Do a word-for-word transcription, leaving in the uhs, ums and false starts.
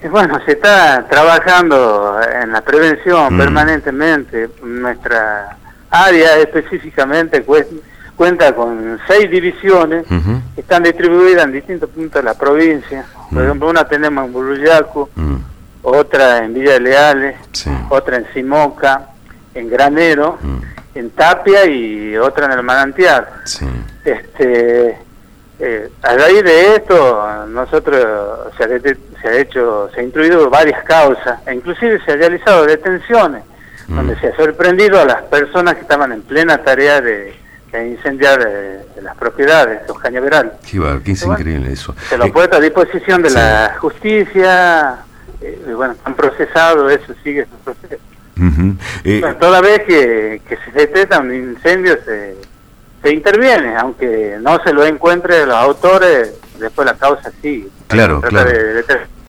Bueno, se está trabajando en la prevención Mm. permanentemente. Nuestra área específicamente cu- cuenta con seis divisiones Uh-huh. que están distribuidas en distintos puntos de la provincia. Por Mm. ejemplo, una tenemos en Burruyacu, Mm. otra en Villa de Leales, Sí. otra en Simoca, en Granero, Mm. en Tapia y otra en el Manantial. Sí. Este, eh, a raíz de esto, nosotros se ha, det- se ha hecho, se ha instruido varias causas, e inclusive se ha realizado detenciones, Mm. donde se ha sorprendido a las personas que estaban en plena tarea de, de incendiar eh, de las propiedades, los cañaverales. Qué, bar- qué Bueno, increíble eso. Se lo Eh, ha puesto a disposición de sí. la justicia, eh, y bueno, han procesado, eso sigue su proceso. uh-huh. Eh, Bueno, toda vez que, que se detecta un incendio se, se interviene, aunque no se lo encuentre los autores, después la causa sigue. Claro, Trata claro. de determinar